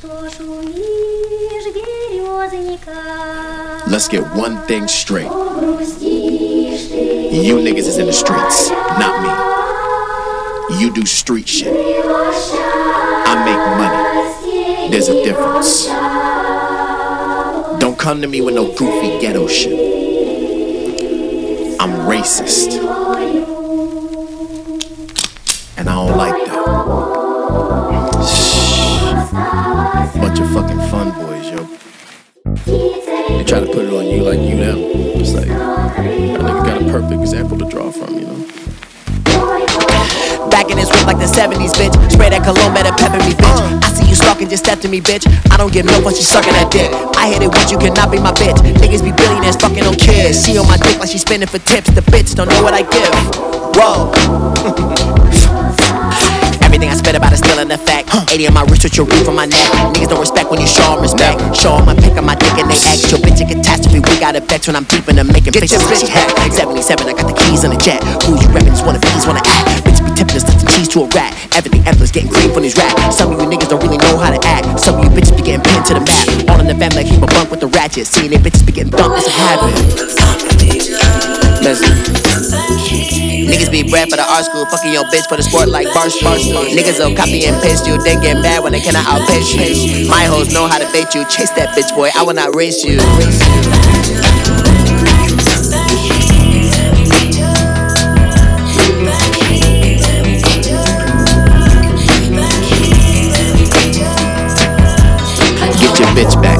Let's get one thing straight. You niggas is in the streets, not me. You do street shit. I make money. There's a difference. Don't come to me with no goofy ghetto shit. I'm racist. And I don't like that. Bunch of fucking fun boys, yo. They try to put it on you like you them. It's like, that nigga got a perfect example to draw from, you know? Back in his whip like the 70s, bitch. Spray that cologne, better pepper me, bitch. I see you stalking, just step to me, bitch. I don't give no fuck, she sucking that dick. I hit it once, you cannot be my bitch. Niggas be billionaires fucking on kids. She on my dick like she spending for tips. The bitch don't know what I give. Whoa. Everything I spit about is still in effect. 80 on my wrist with your roof on my neck. Niggas don't respect when you show them respect. Show them a pick on my dick and they act. Your bitch a catastrophe, we got it vex when I'm deep in the making faces like she hack. 77, I got the keys on the jet. Who you reppin', just wanna be, wanna act. Bitch be tipping us like the cheese to a rat. Everything effortless, getting cream from these rap. Some of you niggas don't really know how to act. Some of you bitches be getting pinned to the map. All in the family, keep a bunk with the ratchet. Seeing they bitches be getting dumped, it's a habit. Listen. Niggas be bred for the art school, fucking your bitch for the sport like Barstool. Niggas will copy and paste you, then get mad when they cannot outpace you. My hoes know how to bait you, chase that bitch boy, I will not race you. Get your bitch back.